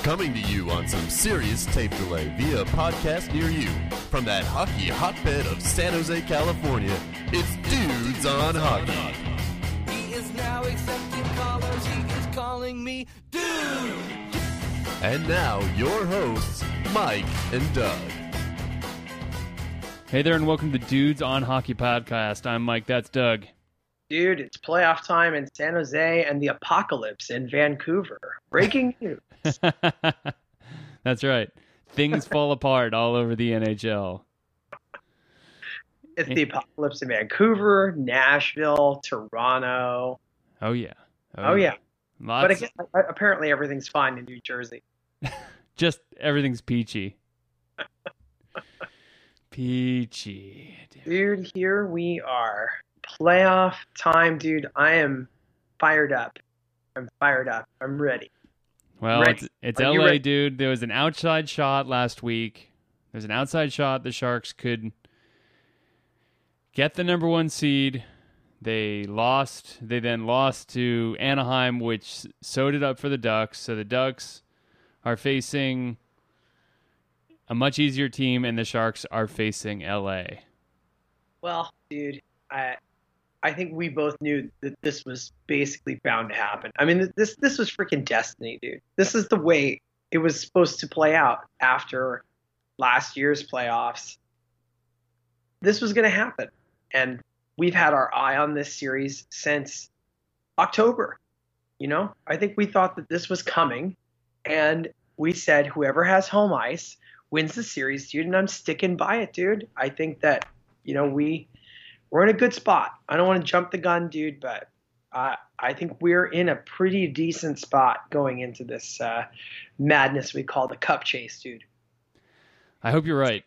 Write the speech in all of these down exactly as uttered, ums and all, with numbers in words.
Coming to you on some serious tape delay via a podcast near you. From that hockey hotbed of San Jose, California, it's Dudes on Hockey. He is now accepting callers, he is calling me Dude! And now, your hosts, Mike and Doug. Hey there, and welcome to Dudes on Hockey Podcast. I'm Mike, that's Doug. Dude, it's playoff time in San Jose and the apocalypse in Vancouver. Breaking news. That's right. Things fall apart all over the N H L. It's the apocalypse in Vancouver, Nashville, Toronto. Oh, yeah. Oh, oh yeah. Lots... But again, apparently everything's fine in New Jersey. Just everything's peachy. Peachy. Dude, here we are. Playoff time, dude. I am fired up. I'm fired up. I'm ready. Well, ready. it's, it's Are L you A, ready? dude. There was an outside shot last week. There's an outside shot the Sharks could get the number one seed. They lost. They then lost to Anaheim, which sewed it up for the Ducks. So the Ducks are facing a much easier team, and the Sharks are facing L A. Well, dude, I I think we both knew that this was basically bound to happen. I mean, this this was freaking destiny, dude. This is the way it was supposed to play out after last year's playoffs. This was going to happen, and we've had our eye on this series since October. You know, I think we thought that this was coming, and we said whoever has home ice wins the series, dude, and I'm sticking by it, dude. I think that, you know, we, we're in a good spot. I don't want to jump the gun, dude, but uh, I think we're in a pretty decent spot going into this uh, madness we call the cup chase, dude. I hope you're right.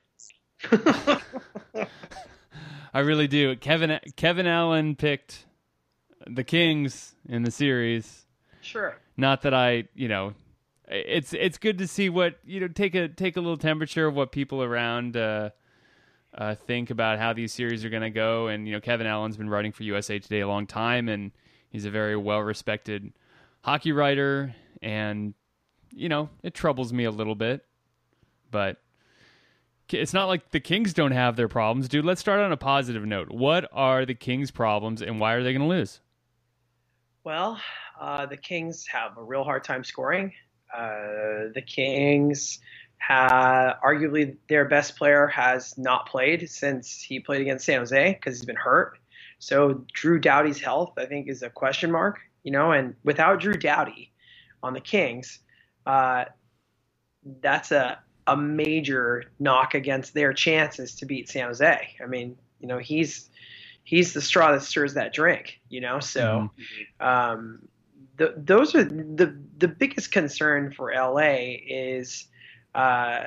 I really do. Kevin Kevin Allen picked the Kings in the series. Sure. Not that I, you know, it's it's good to see what, you know, take a take a little temperature of what people around uh, uh, think about how these series are going to go. And, you know, Kevin Allen's been writing for U S A Today a long time, and he's a very well-respected hockey writer. And, you know, it troubles me a little bit, but it's not like the Kings don't have their problems. Dude, let's start on a positive note. What are the Kings' problems, and why are they going to lose? Well, uh, the Kings have a real hard time scoring. Uh, the Kings have, arguably their best player has not played since he played against San Jose because he's been hurt. So Drew Doughty's health, I think, is a question mark, you know, and without Drew Doughty on the Kings, uh, that's a, a major knock against their chances to beat San Jose. I mean, you know, he's, he's the straw that stirs that drink, you know? So, mm-hmm. um, the, those are the, the biggest concern for L A is, uh,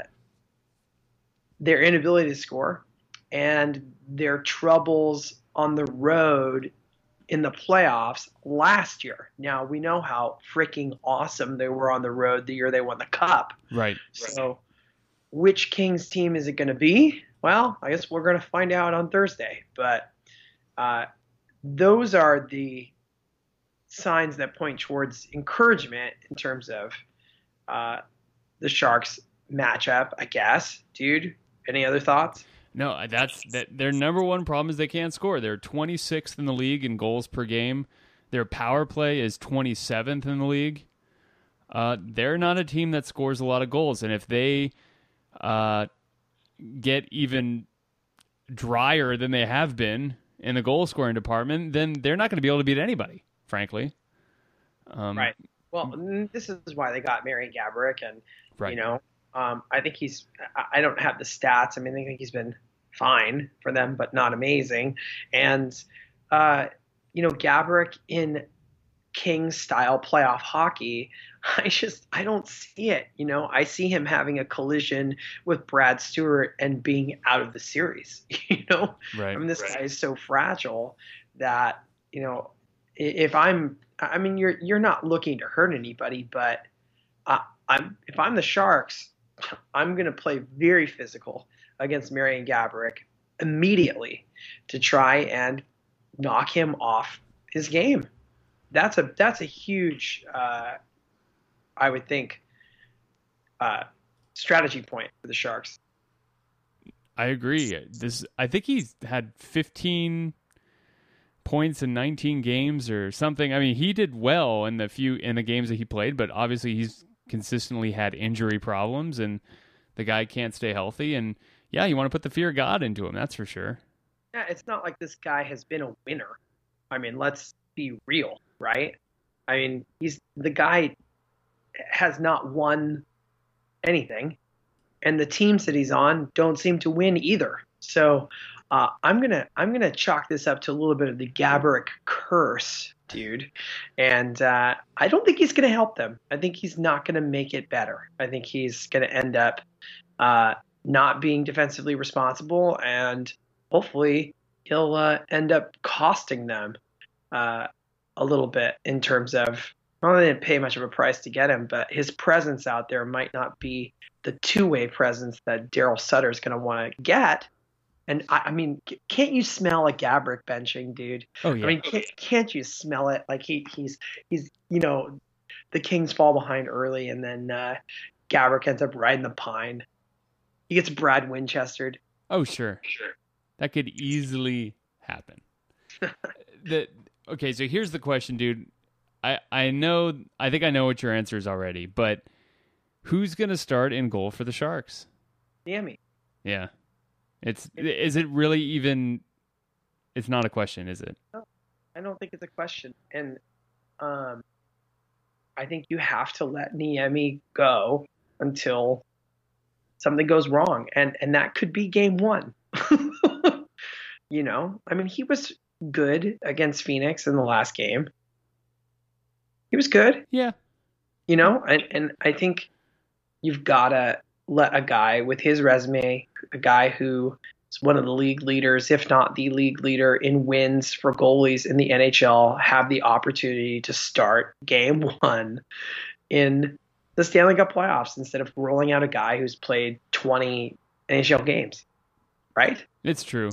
their inability to score and their troubles on the road in the playoffs last year. Now we know how freaking awesome they were on the road the year they won the cup. Right. So which Kings team is it going to be? Well, I guess we're going to find out on Thursday, but, uh, those are the signs that point towards encouragement in terms of, uh, the Sharks matchup, I guess. Dude, any other thoughts? No, that's that. Their number one problem is they can't score. They're twenty-sixth in the league in goals per game. Their power play is twenty-seventh in the league. Uh, they're not a team that scores a lot of goals, and if they uh, get even drier than they have been in the goal scoring department, then they're not going to be able to beat anybody, frankly. Um, right. Well, this is why they got Marian Gaborik, and right. you know, um, I think he's. I don't have the stats. I mean, I think he's been fine for them, but not amazing. And uh, you know, Gaborik in Kings style playoff hockey, I just I don't see it. You know, I see him having a collision with Brad Stewart and being out of the series. You know, right. I mean, this right. guy is so fragile that, you know, if I'm, I mean, you're you're not looking to hurt anybody, but uh, I'm if I'm the Sharks, I'm going to play very physical against Marian Gaborik immediately to try and knock him off his game. That's a that's a huge, uh, I would think, uh, strategy point for the Sharks. I agree. This I think he's had fifteen points in nineteen games or something. I mean, he did well in the few in the games that he played, but obviously he's consistently had injury problems, and the guy can't stay healthy. And yeah, you want to put the fear of God into him, that's for sure. Yeah, it's not like this guy has been a winner. I mean, let's be real, right? I mean, he's the guy has not won anything, and the teams that he's on don't seem to win either. So uh, I'm gonna I'm gonna chalk this up to a little bit of the Gaborik curse, dude. And uh, I don't think he's gonna help them. I think he's not gonna make it better. I think he's gonna end up uh, not being defensively responsible, and hopefully he'll uh, end up costing them uh, a little bit in terms of, well, they didn't pay much of a price to get him, but his presence out there might not be the two-way presence that Daryl Sutter is going to want to get. And I, I mean, can't you smell a Gaborik benching, dude? Oh yeah. I mean, can't, can't you smell it? Like he, he's, he's, you know, the Kings fall behind early, and then uh, Gaborik ends up riding the pine. He gets Brad Winchestered. Oh sure, Sure. that could easily happen. the okay, so here's the question, dude. I I know I think I know what your answer is already, but who's gonna start in goal for the Sharks? Niemi. Yeah. It's is it really even it's not a question, is it? No, I don't think it's a question. And um I think you have to let Niemi go until something goes wrong. And and that could be game one. You know? I mean, he was good against Phoenix in the last game. He was good. Yeah. You know, and, and I think you've got to let a guy with his resume, a guy who is one of the league leaders, if not the league leader in wins for goalies in the N H L, have the opportunity to start game one in the Stanley Cup playoffs instead of rolling out a guy who's played twenty N H L games. Right? It's true.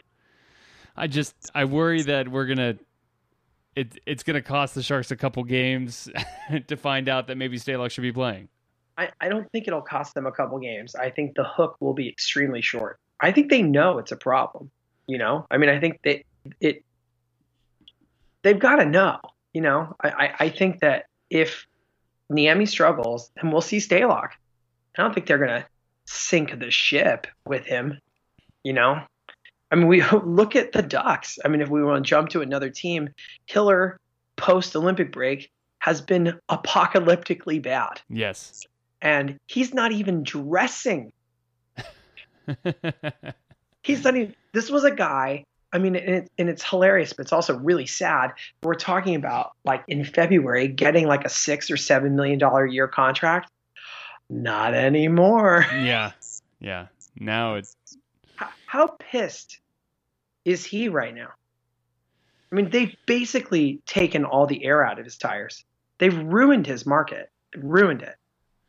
I just I worry that we're gonna it it's gonna cost the Sharks a couple games to find out that maybe Stalock should be playing. I, I don't think it'll cost them a couple games. I think the hook will be extremely short. I think they know it's a problem. You know, I mean, I think that it they've got to know. You know, I, I, I think that if Niemi struggles, then we'll see Stalock. I don't think they're gonna sink the ship with him. You know. I mean, we look at the Ducks. I mean, if we want to jump to another team, Hiller post-Olympic break has been apocalyptically bad. Yes. And he's not even dressing. He's not even, this was a guy, I mean, and, it, and it's hilarious, but it's also really sad. We're talking about, like, in February, getting like a six or seven million dollar a year contract. Not anymore. Yeah. Yeah. Now it's How, how pissed is he right now? I mean, they've basically taken all the air out of his tires. They've ruined his market. Ruined it.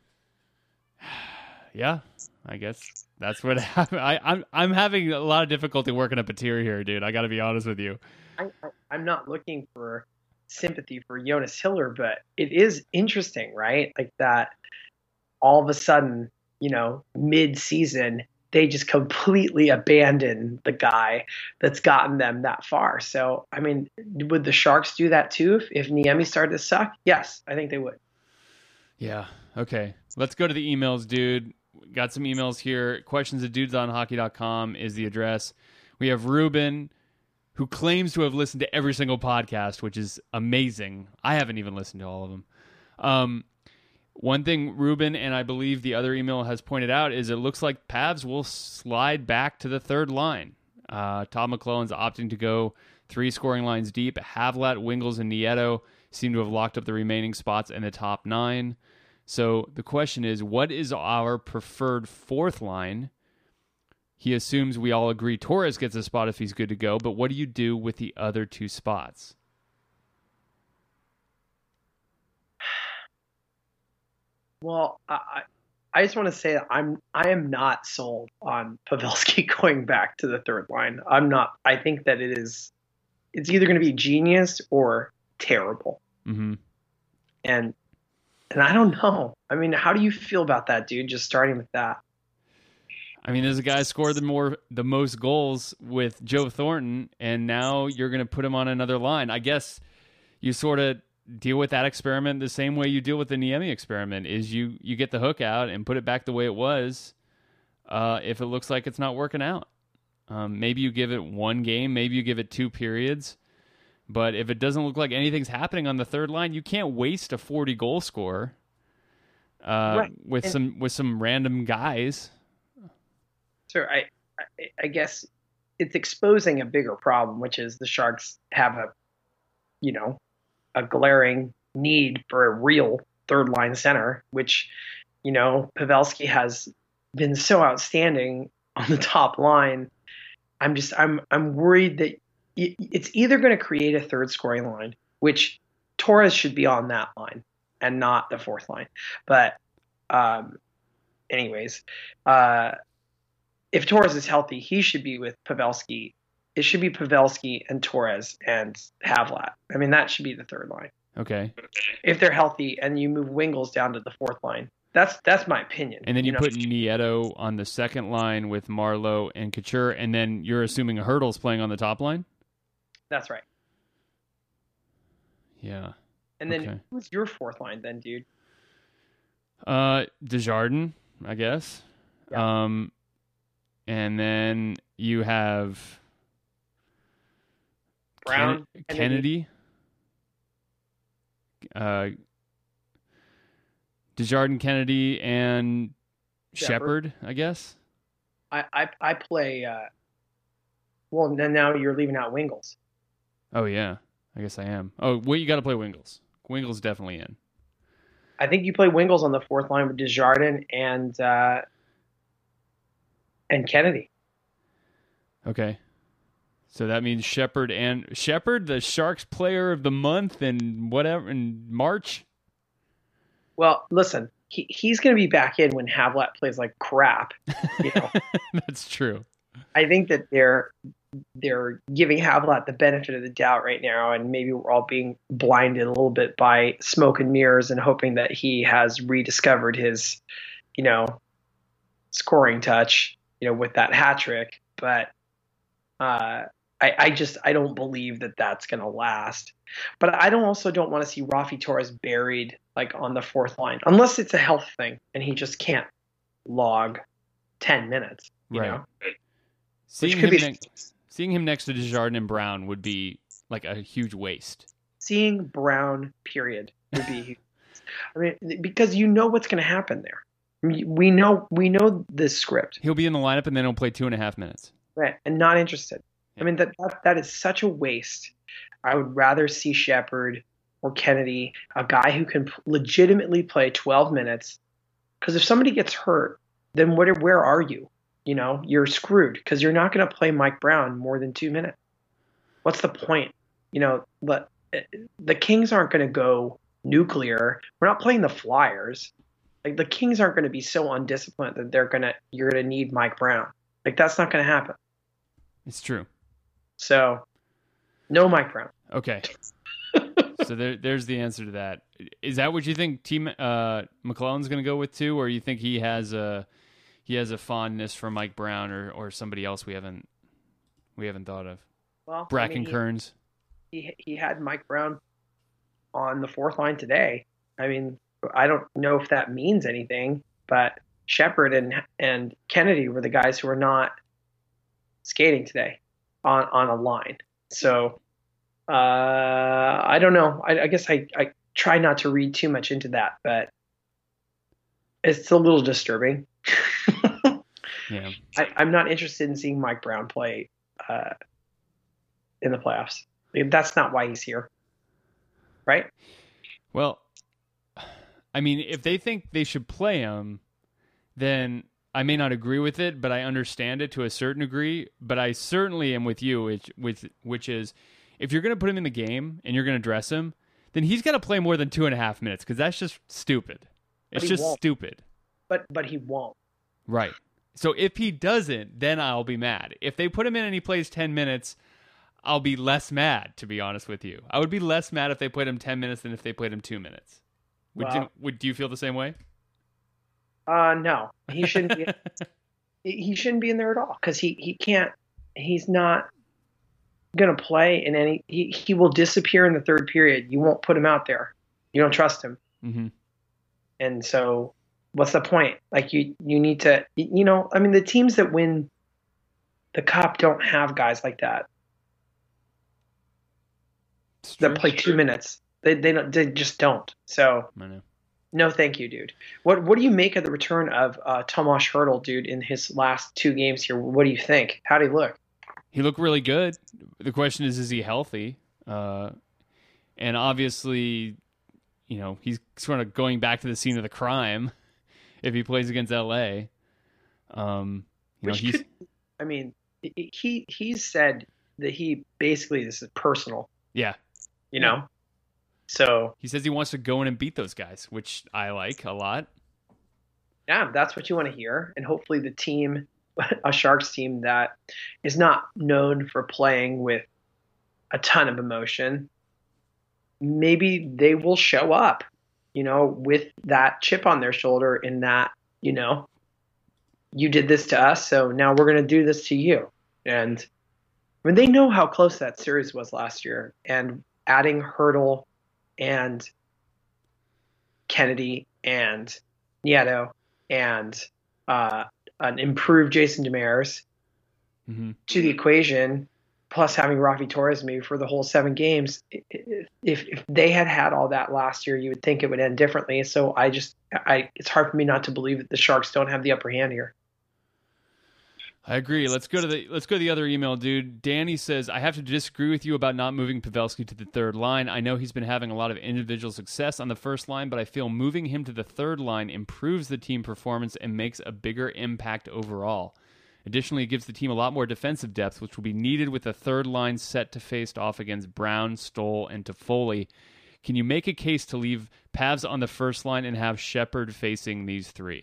Yeah, I guess that's what happened. I, I'm I'm having a lot of difficulty working up a tear here, dude. I got to be honest with you. I, I, I'm not looking for sympathy for Jonas Hiller, but it is interesting, right? Like that all of a sudden, you know, mid-season, they just completely abandon the guy that's gotten them that far. So, I mean, would the Sharks do that too if, if Niemi started to suck? Yes, I think they would. Yeah. Okay. Let's go to the emails, dude. Got some emails here. Questions at dudes on hockey dot com is the address. We have Ruben, who claims to have listened to every single podcast, which is amazing. I haven't even listened to all of them. Um, One thing Ruben and I believe the other email has pointed out is it looks like Pavs will slide back to the third line. Uh, Todd McClellan's opting to go three scoring lines deep. Havlat, Wingles, and Nieto seem to have locked up the remaining spots in the top nine. So the question is, what is our preferred fourth line? He assumes we all agree Torres gets a spot if he's good to go, but what do you do with the other two spots? Well, I, I just want to say that I'm I am not sold on Pavelski going back to the third line. I'm not. I think that it is it's either going to be genius or terrible. Mm-hmm. And And I don't know. I mean, how do you feel about that, dude? Just starting with that. I mean, there's a guy scored the more the most goals with Joe Thornton, and now you're going to put him on another line. I guess you sort of deal with that experiment the same way you deal with the Niemi experiment. Is you you get the hook out and put it back the way it was. Uh, if it looks like it's not working out, um, maybe you give it one game, maybe you give it two periods. But if it doesn't look like anything's happening on the third line, you can't waste a forty goal scorer uh, Right. with And- some with some random guys. So I, I, I guess it's exposing a bigger problem, which is the Sharks have a, you know, a glaring need for a real third line center, which, you know, Pavelski has been so outstanding on the top line. I'm just I'm I'm worried that it, it's either going to create a third scoring line, which Torres should be on that line and not the fourth line. But um, anyways, uh, if Torres is healthy, he should be with Pavelski. It should be Pavelski and Torres and Havlat. I mean, that should be the third line. Okay. If they're healthy and you move Wingles down to the fourth line. That's that's my opinion. And then you, know? put Nieto on the second line with Marlowe and Couture, and then you're assuming Hurdle's playing on the top line? That's right. Yeah. And then Okay. who's your fourth line then, dude? Uh, Desjardins, I guess. Yeah. Um, and then you have Brown, Ken- Kennedy. Kennedy, uh, Desjardins, Kennedy, and Shepherd. Shepherd, I guess. I, I, I play uh, well then now you're leaving out Wingles. Oh yeah, I guess I am. Oh, well, you got to play Wingles. Wingles definitely in. I think you play Wingles on the fourth line with Desjardins and uh, and Kennedy. Okay. So that means Shepherd and Shepherd, the Sharks player of the month in whatever in March. Well, listen, he, he's going to be back in when Havlat plays like crap. You know, That's true. I think that they're they're giving Havlat the benefit of the doubt right now, and maybe we're all being blinded a little bit by smoke and mirrors and hoping that he has rediscovered his, you know, scoring touch, you know, with that hat trick. But uh, I, I just I don't believe that that's going to last. But I don't also don't want to see Rafi Torres buried like on the fourth line, unless it's a health thing and he just can't log ten minutes. You Right. know? Seeing Which could him, be ne- seeing him next to Desjardins and Brown would be like a huge waste. seeing Brown, period, would be huge. I mean, because you know what's going to happen there. I mean, we know we know this script, He'll be in the lineup and then he'll play two and a half minutes. right? And not interested. I mean, that, that that is such a waste. I would rather see Shepherd or Kennedy, a guy who can legitimately play twelve minutes. Because if somebody gets hurt, then what? Where are you? You know, you're screwed because you're not going to play Mike Brown more than two minutes. What's the point? You know, but the Kings aren't going to go nuclear. We're not playing the Flyers. Like the Kings aren't going to be so undisciplined that they're gonna you're going to need Mike Brown. Like that's not going to happen. It's true. So, no Mike Brown. Okay. So there, there's the answer to that. Is that what you think Team uh, McClellan's going to go with too, or you think he has a he has a fondness for Mike Brown or, or somebody else we haven't we haven't thought of? Well, Bracken I mean, Kearns. he, he he had Mike Brown on the fourth line today. I mean, I don't know if that means anything, but Shepherd and and Kennedy were the guys who were not skating today on on a line. So uh, I don't know. I, I guess I, I try not to read too much into that, but it's a little disturbing. Yeah. I, I'm not interested in seeing Mike Brown play uh, in the playoffs. I mean, that's not why he's here, right? Well, I mean, if they think they should play him, then I may not agree with it, but I understand it to a certain degree. But I certainly am with you, which, with, which is if you're going to put him in the game and you're going to dress him, then he's got to play more than two and a half minutes because that's just stupid. It's he just won't. stupid. But but he won't. Right. So if he doesn't, then I'll be mad. If they put him in and he plays ten minutes, I'll be less mad, to be honest with you. I would be less mad if they played him ten minutes than if they played him two minutes. Would Well, you, would do you feel the same way? Uh, no, he shouldn't be. He shouldn't be in there at all because he, he can't. He's not going to play in any. He, he will disappear in the third period. You won't put him out there. You don't trust him. Mm-hmm. And so, what's the point? Like you you need to. You know, I mean, the teams that win the cup don't have guys like that that play two minutes. They they don't. They just don't. So. I know. No, thank you, dude. What What do you make of the return of uh, Tomas Hertl, dude, in his last two games here? What do you think? How did he look? He looked really good. The question is, is he healthy? Uh, and obviously, you know, he's sort of going back to the scene of the crime if he plays against L A. Um, you Which know, he's, could, I mean, he he's said that he basically this is personal. Yeah. You know. So he says he wants to go in and beat those guys, which I like a lot. Yeah, that's what you want to hear. And hopefully the team, a Sharks team that is not known for playing with a ton of emotion, maybe they will show up, you know, with that chip on their shoulder in that, you know, you did this to us, so now we're going to do this to you. And I mean, they know how close that series was last year. And adding Hertl and Kennedy and Nieto and uh, an improved Jason Demers mm-hmm. to the equation, plus having Rafi Torres maybe for the whole seven games. If, if they had had all that last year, you would think it would end differently. So I just, I it's hard for me not to believe that the Sharks don't have the upper hand here. I agree. Let's go to the let's go to the other email, dude. Danny says, I have to disagree with you about not moving Pavelski to the third line. I know he's been having a lot of individual success on the first line, but I feel moving him to the third line improves the team performance and makes a bigger impact overall. Additionally, it gives the team a lot more defensive depth, which will be needed with the third line set to face off against Brown, Stoll, and Toffoli. Can you make a case to leave Pavs on the first line and have Shepherd facing these three?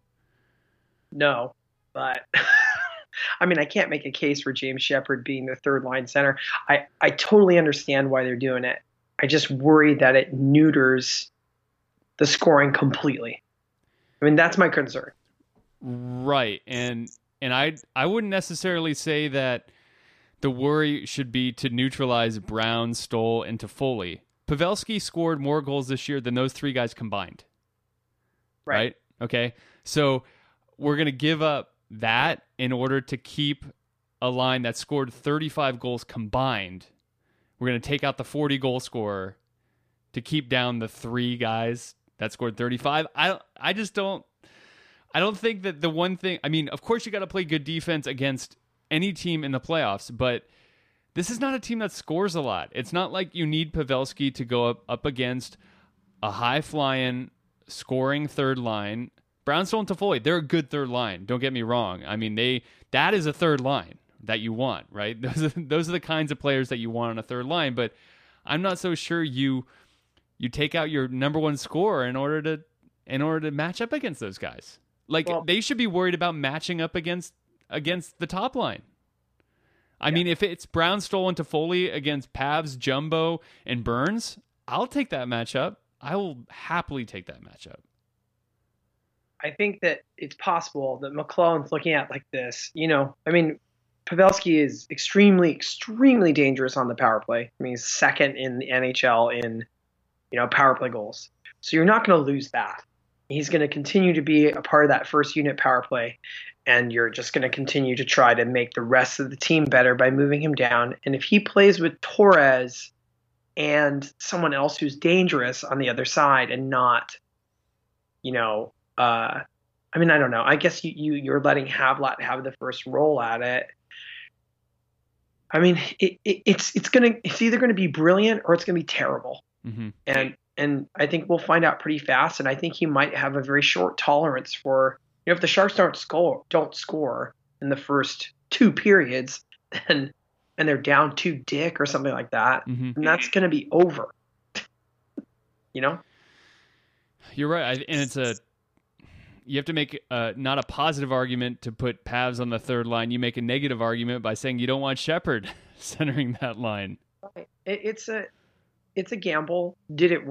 No, but... I mean, I can't make a case for James Shepherd being the third line center. I, I totally understand why they're doing it. I just worry that it neuters the scoring completely. I mean, that's my concern. Right. And and I I wouldn't necessarily say that the worry should be to neutralize Brown, Stoll, and Toffoli. Pavelski scored more goals this year than those three guys combined. Right. Right? Okay. So we're going to give up that in order to keep a line that scored thirty-five goals combined. We're going to take out the forty goal scorer to keep down the three guys that scored thirty-five. I I just don't I don't think that the one thing, I mean, of course you got to play good defense against any team in the playoffs, but this is not a team that scores a lot. It's not like you need Pavelski to go up, up against a high-flying scoring third line. Brownstone and Toffoli, they're a good third line. Don't get me wrong. I mean, they that is a third line that you want, right? Those are, those are the kinds of players that you want on a third line. But I'm not so sure you you take out your number one scorer in order to in order to match up against those guys. Like Well, they should be worried about matching up against against the top line. I yeah. mean, if it's Brownstone and Toffoli against Pavs, Jumbo, and Burns, I'll take that matchup. I will happily take that matchup. I think that it's possible that McLellan's looking at like this. You know, I mean, Pavelski is extremely, extremely dangerous on the power play. I mean, he's second in the N H L in, you know, power play goals. So you're not going to lose that. He's going to continue to be a part of that first unit power play, and you're just going to continue to try to make the rest of the team better by moving him down. And if he plays with Torres and someone else who's dangerous on the other side and not, you know, Uh, I mean, I don't know. I guess you, you, you're letting Havlat have the first roll at it. I mean, it, it, it's it's gonna it's either going to be brilliant or it's going to be terrible. Mm-hmm. And and I think we'll find out pretty fast. And I think he might have a very short tolerance for, you know, if the Sharks don't score don't score in the first two periods, then and they're down two dick or something like that, mm-hmm. and that's going to be over. You know, you're right, I, and it's a. You have to make uh, not a positive argument to put Pavs on the third line. You make a negative argument by saying you don't want Shepherd centering that line. It, it's a it's a gamble. Did it work?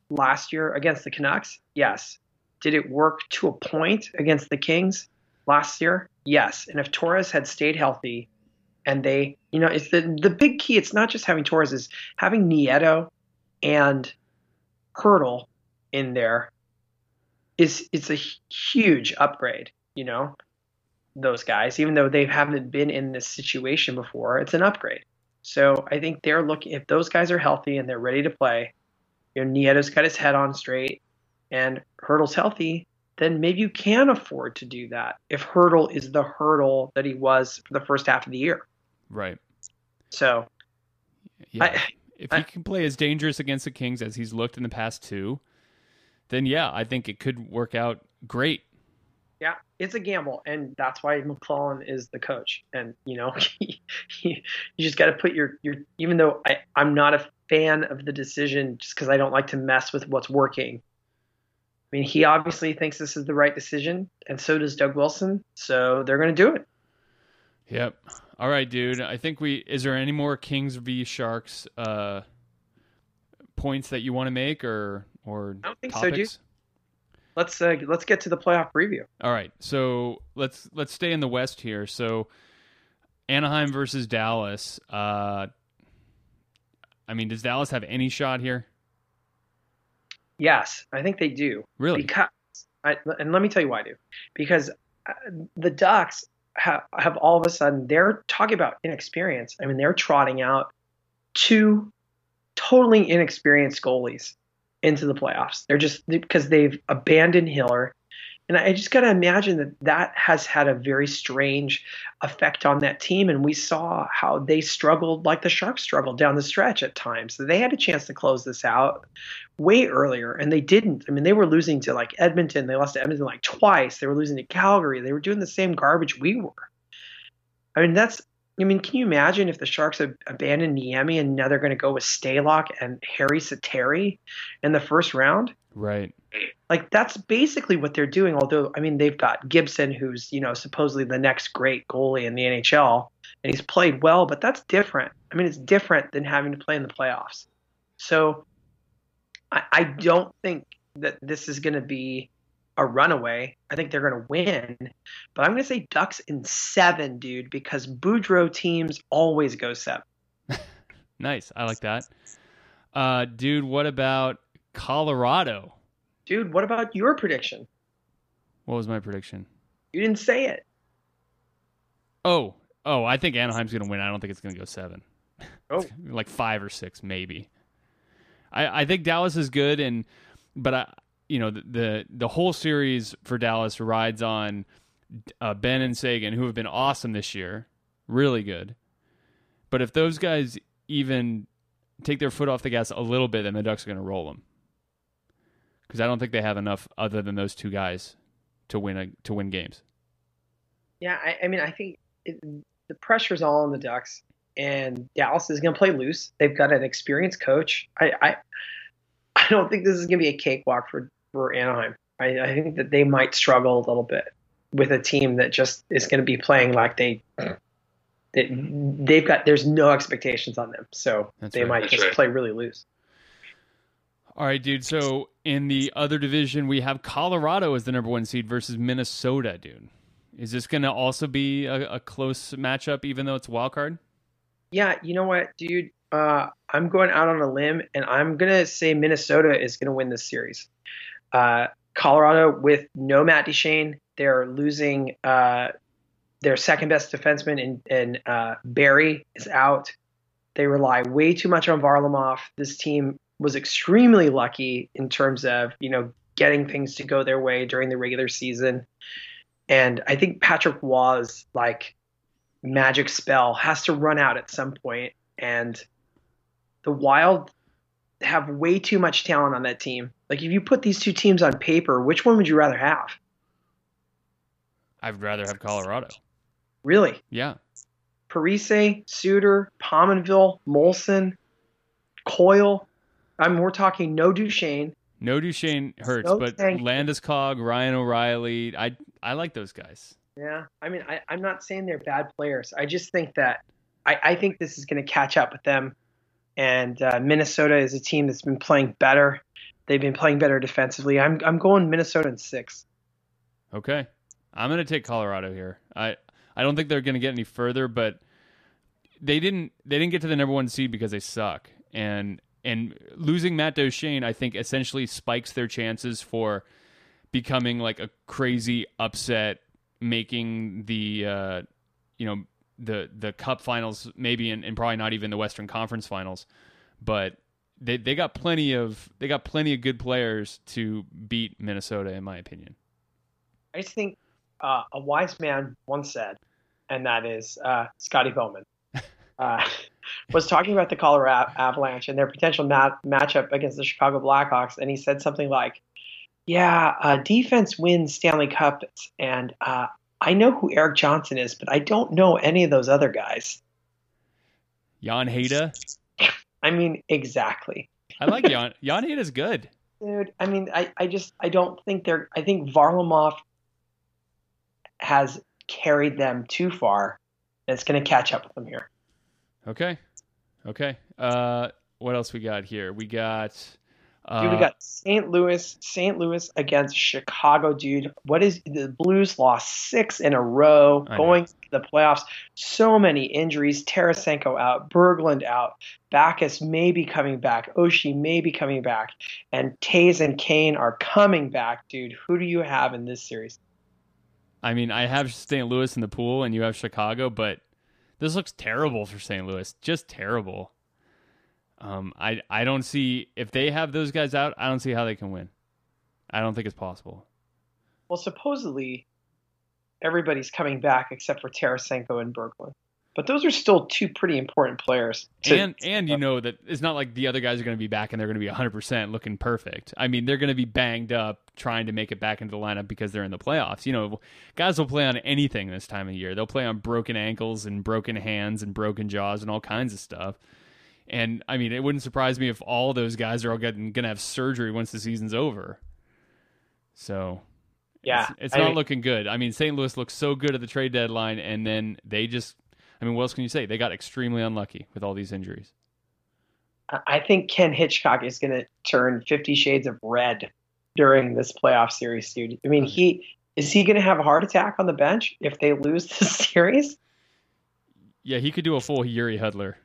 last year against the Canucks? Yes. Did it work to a point against the Kings last year? Yes. And if Torres had stayed healthy and they, you know, it's the the big key, it's not just having Torres, is having Nieto and Hurdle in there is it's a huge upgrade, you know, those guys, even though they haven't been in this situation before, it's an upgrade. So I think they're looking, if those guys are healthy and they're ready to play, you know, Nieto's got his head on straight and Hurdle's healthy, then maybe you can afford to do that if Hurdle is the Hurdle that he was for the first half of the year. Right. So, yeah. I, if I, he can play as dangerous against the Kings as he's looked in the past two, then yeah, I think it could work out great. Yeah, it's a gamble, and that's why McClellan is the coach. And you know, he, he, you just got to put your your. Even though I I'm not a fan of the decision, just because I don't like to mess with what's working. I mean, he obviously thinks this is the right decision, and so does Doug Wilson. So they're going to do it. Yep. All right, dude. I think we. Is there any more Kings v Sharks uh, points that you want to make, or or I don't think topics? so, dude. Let's uh, let's get to the playoff preview. All right, so let's let's stay in the West here. So Anaheim versus Dallas. Uh, I mean, does Dallas have any shot here? Yes, I think they do. Really? Because I, and let me tell you why I do. Because uh, the Ducks have, have all of a sudden, they're talking about inexperience. I mean, they're trotting out two totally inexperienced goalies into the playoffs. They're just because they've abandoned Hiller. And I just got to imagine that that has had a very strange effect on that team. And we saw how they struggled, like the Sharks struggled down the stretch at times. So they had a chance to close this out way earlier, and they didn't. I mean, they were losing to like Edmonton. They lost to Edmonton like twice. They were losing to Calgary. They were doing the same garbage we were. I mean, that's, I mean, can you imagine if the Sharks have abandoned Niemi and now they're going to go with Stalock and Harry Sateri in the first round? Right. Like, that's basically what they're doing. Although, I mean, they've got Gibson, who's, you know, supposedly the next great goalie in the N H L, and he's played well, but that's different. I mean, it's different than having to play in the playoffs. So I, I don't think that this is going to be a runaway. I think they're going to win, but I'm going to say Ducks in seven, dude, because Boudreaux teams always go seven. Nice. I like that. Uh, dude, what about Colorado? Dude, what about your prediction? What was my prediction? You didn't say it. Oh, oh, I think Anaheim's going to win. I don't think it's going to go seven. Oh, like five or six, maybe. I, I think Dallas is good, and but I, you know, the the, the whole series for Dallas rides on uh, Ben and Sagan, who have been awesome this year, really good. But if those guys even take their foot off the gas a little bit, then the Ducks are going to roll them. Because I don't think they have enough other than those two guys to win a, to win games. Yeah, I, I mean, I think it, the pressure's all on the Ducks, and Dallas is going to play loose. They've got an experienced coach. I, I, I don't think this is going to be a cakewalk for, for Anaheim. I, I think that they might struggle a little bit with a team that just is going to be playing like they, they they've got. There's no expectations on them, so That's they right. might That's just right. play really loose. All right, dude. So in the other division, we have Colorado as the number one seed versus Minnesota, dude. Is this going to also be a, a close matchup, even though it's a wild card? Yeah, you know what, dude? Uh, I'm going out on a limb, and I'm going to say Minnesota is going to win this series. Uh, Colorado, with no Matt Duchene, they're losing uh, their second best defenseman, in, in uh, Barry is out. They rely way too much on Varlamov. This team was extremely lucky in terms of, you know, getting things to go their way during the regular season. And I think Patrick Waugh's like magic spell has to run out at some point. And the Wild have way too much talent on that team. Like, if you put these two teams on paper, which one would you rather have? I'd rather have Colorado. Really? Yeah. Parise, Suter, Pominville, Molson, Coyle. I mean, we're talking no Duchene. No Duchene hurts, No, but thank you. Landeskog, Ryan O'Reilly, I I like those guys. Yeah, I mean, I, I'm not saying they're bad players. I just think that I, I think this is going to catch up with them. And uh, Minnesota is a team that's been playing better. they've been playing better defensively. I'm I'm going Minnesota in six. Okay. I'm going to take Colorado here. I, I don't think they're going to get any further, but they didn't they didn't get to the number one seed because they suck. And and losing Matt Duchene, I think, essentially spikes their chances for becoming like a crazy upset, making the uh, you know the the Cup finals, maybe, and, and probably not even the Western Conference finals. But they they got plenty of they got plenty of good players to beat Minnesota, in my opinion. I just think uh, a wise man once said, and that is uh, Scotty Bowman, uh, was talking about the Colorado Avalanche and their potential mat- matchup against the Chicago Blackhawks, and he said something like, "Yeah, uh, defense wins Stanley Cups, and uh, I know who Eric Johnson is, but I don't know any of those other guys." Jan Heda. I mean, exactly. I like Jan. Jan Heda's good. Dude, I mean, I, I just, I don't think they're, I think Varlamov has carried them too far, and it's going to catch up with them here. Okay. Okay. Uh, what else we got here? We got... Uh, Dude, we got Saint Louis, Saint Louis against Chicago, dude. What is the Blues lost six in a row, I going know. to the playoffs. So many injuries. Tarasenko out, Berglund out, Backus may be coming back, Oshie may be coming back, and Taze and Kane are coming back, dude. Who do you have in this series? I mean, I have Saint Louis in the pool, and you have Chicago, but this looks terrible for Saint Louis. Just terrible. Um, I I don't see, if they have those guys out, I don't see how they can win. I don't think it's possible. Well, supposedly everybody's coming back except for Tarasenko and Berglund. But those are still two pretty important players. To, And and you know that it's not like the other guys are going to be back and they're going to be one hundred percent looking perfect. I mean, they're going to be banged up trying to make it back into the lineup because they're in the playoffs. You know, guys will play on anything this time of year. They'll play on broken ankles and broken hands and broken jaws and all kinds of stuff. And, I mean, it wouldn't surprise me if all those guys are all going to have surgery once the season's over. So, yeah, it's, it's I not mean, looking good. I mean, Saint Louis looked so good at the trade deadline, and then they just, I mean, what else can you say? They got extremely unlucky with all these injuries. I think Ken Hitchcock is going to turn Fifty Shades of Red during this playoff series, dude. I mean, he is he going to have a heart attack on the bench if they lose this series? Yeah, he could do a full Yuri Hudler.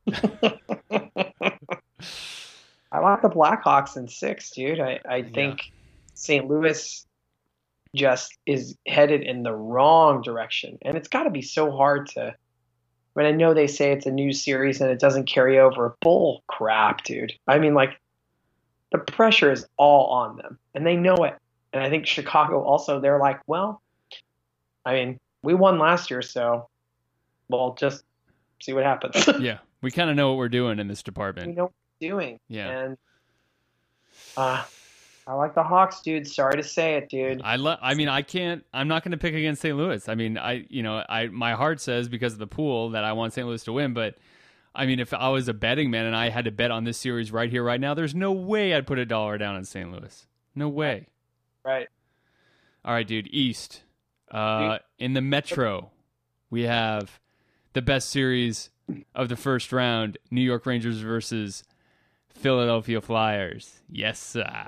I like the Blackhawks in six, dude. I, I think Yeah. Saint Louis just is headed in the wrong direction. And it's got to be so hard to, when I know they say it's a new series and it doesn't carry over. Bull crap, dude. I mean, like, the pressure is all on them, and they know it. And I think Chicago also, they're like, well, I mean, we won last year, so we'll just see what happens. Yeah, we kind of know what we're doing in this We department. know what we're doing. Yeah. And uh, I like the Hawks, dude. Sorry to say it, dude. I lo- I mean, I can't. I'm not going to pick against Saint Louis. I mean, I you know, I my heart says because of the pool that I want Saint Louis to win, but I mean, if I was a betting man and I had to bet on this series right here, right now, there's no way I'd put a dollar down on Saint Louis. No way. Right. All right, dude. East. Uh, in the Metro, we have the best series of the first round: New York Rangers versus Philadelphia Flyers. Yes, sir.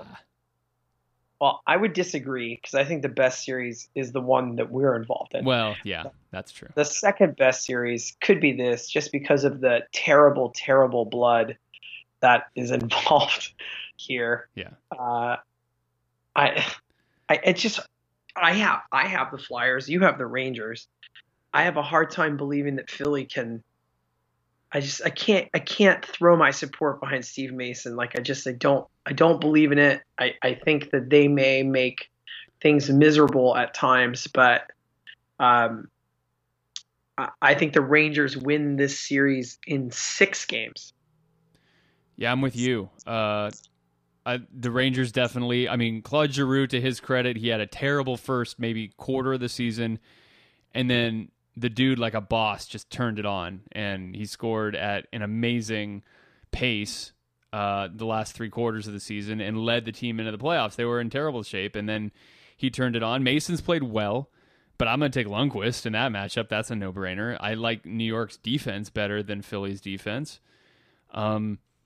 Well, I would disagree because I think the best series is the one that we're involved in. Well, yeah, that's true. The second best series could be this, just because of the terrible, terrible blood that is involved here. Yeah. Uh, I, I, it just, I have, I have the Flyers. You have the Rangers. I have a hard time believing that Philly can. I just, I can't, I can't throw my support behind Steve Mason. Like, I just, I don't, I don't believe in it. I, I think that they may make things miserable at times, but um, I, I think the Rangers win this series in six games. Yeah, I'm with you. Uh, I, the Rangers definitely. I mean, Claude Giroux, to his credit, he had a terrible first maybe quarter of the season, and then the dude, like a boss, just turned it on, and he scored at an amazing pace uh, the last three quarters of the season and led the team into the playoffs. They were in terrible shape, and then he turned it on. Mason's played well, but I'm going to take Lundqvist in that matchup. That's a no-brainer. I like New York's defense better than Philly's defense. Um,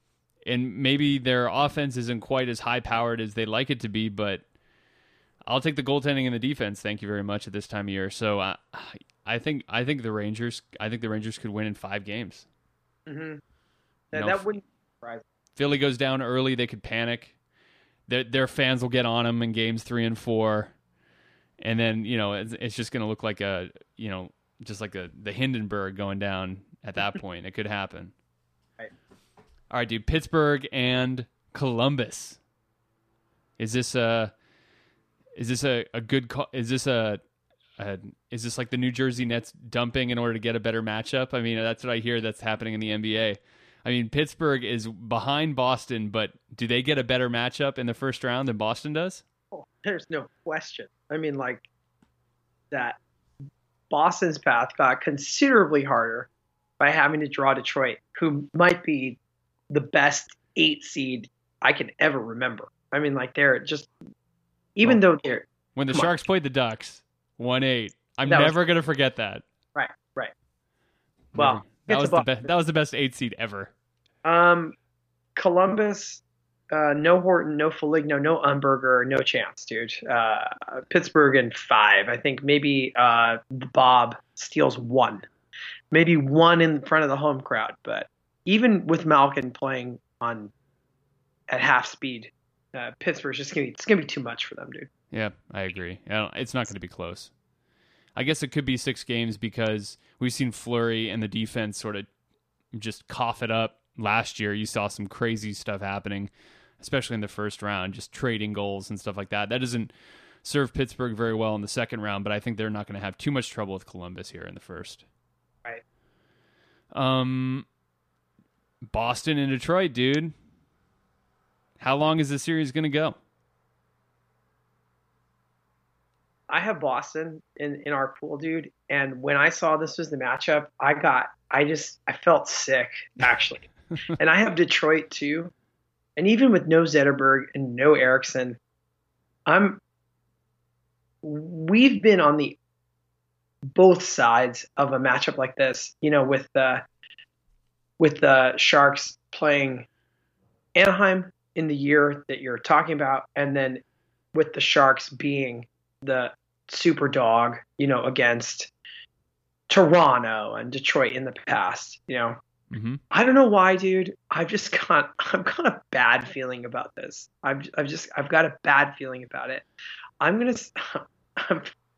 and maybe their offense isn't quite as high powered as they'd like it to be, but I'll take the goaltending and the defense. Thank you very much at this time of year. So uh, I think I think the Rangers I think the Rangers could win in five games. Mm-hmm. You know, that wouldn't surprise me. Philly goes down early, they could panic. Their their fans will get on them in games three and four, and then you know it's, it's just going to look like a you know just like a the Hindenburg going down at that point. It could happen. Right. All right, dude. Pittsburgh and Columbus. Is this a is this a, a good call? Is this a, a is this like the New Jersey Nets dumping in order to get a better matchup? I mean, that's what I hear that's happening in the N B A. I mean, Pittsburgh is behind Boston, but do they get a better matchup in the first round than Boston does? Oh, there's no question. I mean, like that Boston's path got considerably harder by having to draw Detroit, who might be the best eight seed I can ever remember. I mean, like they're just, even well, though they're when the come Sharks on. played the Ducks, one eight. I'm That was- never gonna forget that. right, right. Well, Never- that it's was a the Boston. best. That was the best eight seed ever. Um, Columbus, uh, no Horton, no Foligno, no Umberger, no chance, dude. Uh, Pittsburgh in five. I think maybe uh, Bob steals one, maybe one in front of the home crowd. But even with Malkin playing on at half speed, uh, Pittsburgh's just gonna be it's gonna be too much for them, dude. Yeah, I agree. I don't, it's not going to be close. I guess it could be six games because we've seen Fleury and the defense sort of just cough it up. Last year, you saw some crazy stuff happening, especially in the first round, just trading goals and stuff like that. That doesn't serve Pittsburgh very well in the second round, but I think they're not going to have too much trouble with Columbus here in the first. Right. Um, Boston and Detroit, dude. How long is this series going to go? I have Boston in, in our pool, dude. And when I saw this was the matchup, I got, I just, I felt sick, actually. And I have Detroit too. And even with no Zetterberg and no Erickson, I'm, we've been on the both sides of a matchup like this, you know, with the, with the Sharks playing Anaheim in the year that you're talking about. And then with the Sharks being the super dog, you know, against Toronto and Detroit in the past, you know. Mm-hmm. I don't know why, dude. I've just got I've got a bad feeling about this. I've I've just I've got a bad feeling about it. I'm gonna. I'm,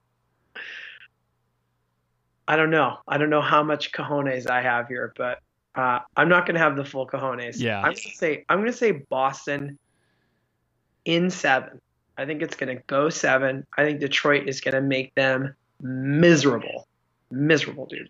I don't know. I don't know how much cojones I have here, but uh, I'm not gonna have the full cojones. Yeah. I'm gonna say I'm gonna say Boston in seven. I think it's gonna go seven. I think Detroit is gonna make them miserable, miserable, dude.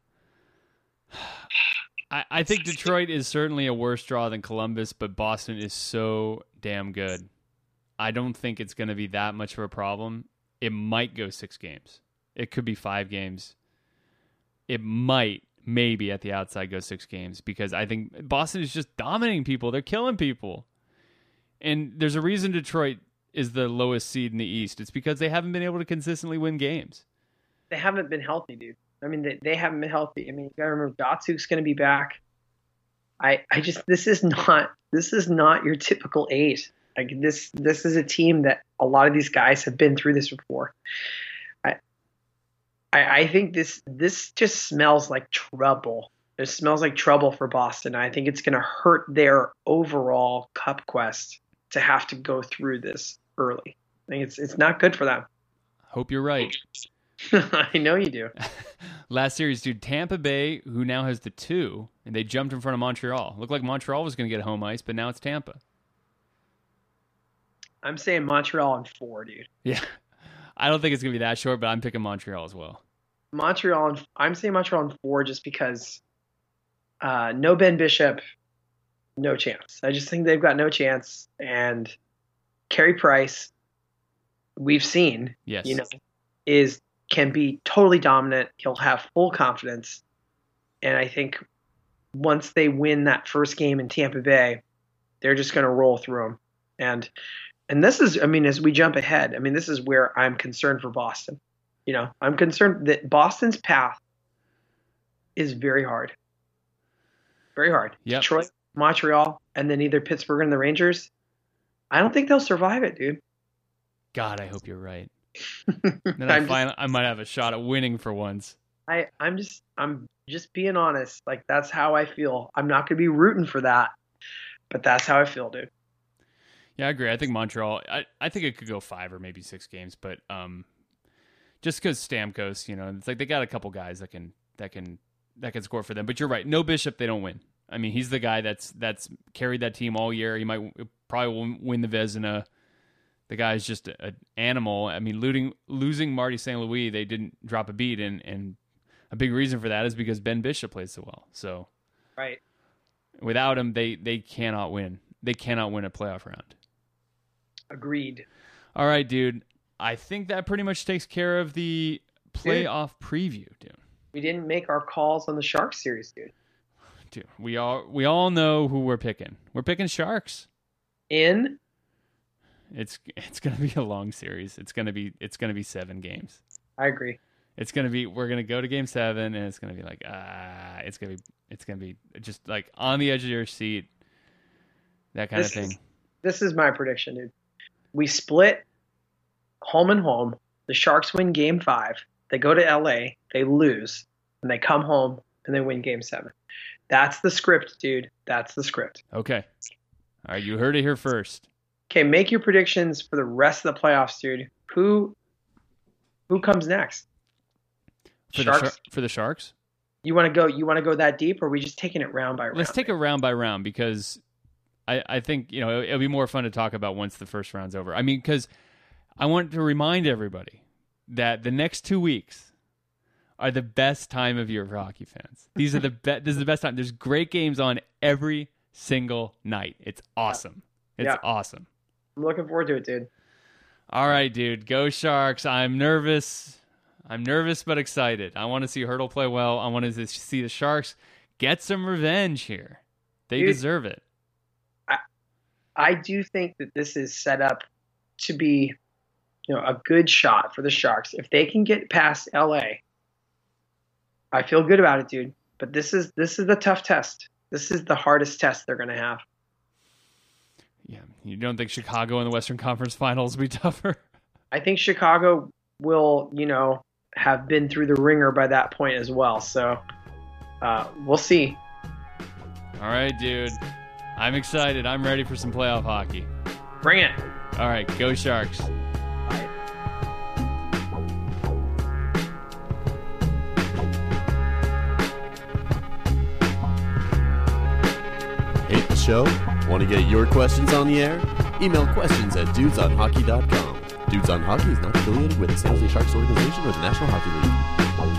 I, I think Detroit is certainly a worse draw than Columbus, but Boston is so damn good. I don't think it's going to be that much of a problem. It might go six games. It could be five games. It might, maybe at the outside, go six games because I think Boston is just dominating people. They're killing people. And there's a reason Detroit is the lowest seed in the East. It's because they haven't been able to consistently win games. They haven't been healthy, dude. I mean, they, they haven't been healthy. I mean, you gotta remember Datsuk's going to be back. I I just this is not this is not your typical eight. Like this this is a team that a lot of these guys have been through this before. I I, I think this this just smells like trouble. It smells like trouble for Boston. I think it's going to hurt their overall cup quest to have to go through this early. I think it's it's not good for them. Hope you're right. I know you do. Last series, dude, Tampa Bay, who now has the two, and they jumped in front of Montreal. Looked like Montreal was going to get home ice, but now it's Tampa. I'm saying Montreal in four, dude. Yeah. I don't think it's going to be that short, but I'm picking Montreal as well. Montreal, in, I'm saying Montreal in four just because uh, no Ben Bishop, no chance. I just think they've got no chance. And Carey Price, we've seen, Yes. you know, is can be totally dominant. He'll have full confidence. And I think once they win that first game in Tampa Bay, they're just going to roll through them. And and this is, I mean, as we jump ahead, I mean, this is where I'm concerned for Boston. You know, I'm concerned that Boston's path is very hard. Very hard. Yep. Detroit, Montreal, and then either Pittsburgh and the Rangers, I don't think they'll survive it, dude. God, I hope you're right. Then I, finally, just, I might have a shot at winning for once. I, I'm just I'm just being honest. Like, that's how I feel. I'm not going to be rooting for that, but that's how I feel, dude. Yeah, I agree. I think Montreal, I, I think it could go five or maybe six games, but um, just because Stamkos, you know, it's like they got a couple guys that can that can that can score for them. But you're right, no Bishop, they don't win. I mean, he's the guy that's that's carried that team all year. He might probably will win the Vezina. The guy's just an animal. I mean, losing losing Marty Saint Louis, they didn't drop a beat, and and a big reason for that is because Ben Bishop plays so well. So, right, without him, they they cannot win. They cannot win a playoff round. Agreed. All right, dude. I think that pretty much takes care of the playoff dude, preview, dude. We didn't make our calls on the Sharks series, dude. Dude, we all we all know who we're picking. We're picking Sharks. In. It's it's gonna be a long series. It's gonna be it's gonna be seven games. I agree. It's gonna be we're gonna go to game seven, and it's gonna be like ah, it's gonna be it's gonna be just like on the edge of your seat, that kind this of thing. Is, this is my prediction, dude. We split home and home. The Sharks win game five. They go to L A. They lose, and they come home and they win game seven. That's the script, dude. That's the script. Okay. All right, you heard it here first. Okay, make your predictions for the rest of the playoffs, dude. Who who comes next? For Sharks? the Shar- for the Sharks? You want to go you want to go that deep, or are we just taking it round by round? Let's take man? it round by round, because I, I think, you know, it'll be more fun to talk about once the first round's over. I mean, because I want to remind everybody that the next two weeks are the best time of year for hockey fans. These are the be- this is the best time. There's great games on every single night. It's awesome. It's Yeah. awesome. I'm looking forward to it, dude. All right, dude. Go Sharks. I'm nervous. I'm nervous but excited. I want to see Hertl play well. I want to see the Sharks get some revenge here. They Dude, deserve it. I, I do think that this is set up to be, you know, a good shot for the Sharks. If they can get past L A, I feel good about it, dude. But this is this is the tough test. This is the hardest test they're going to have. Yeah, you don't think Chicago in the Western Conference Finals will be tougher? I think Chicago will, you know, have been through the ringer by that point as well. So uh, we'll see. All right, dude. I'm excited. I'm ready for some playoff hockey. Bring it. All right, go Sharks. Bye. Hate the show? Want to get your questions on the air? Email questions at dudes on hockey dot com. Dudes on Hockey is not affiliated with the San Jose Sharks organization or the National Hockey League.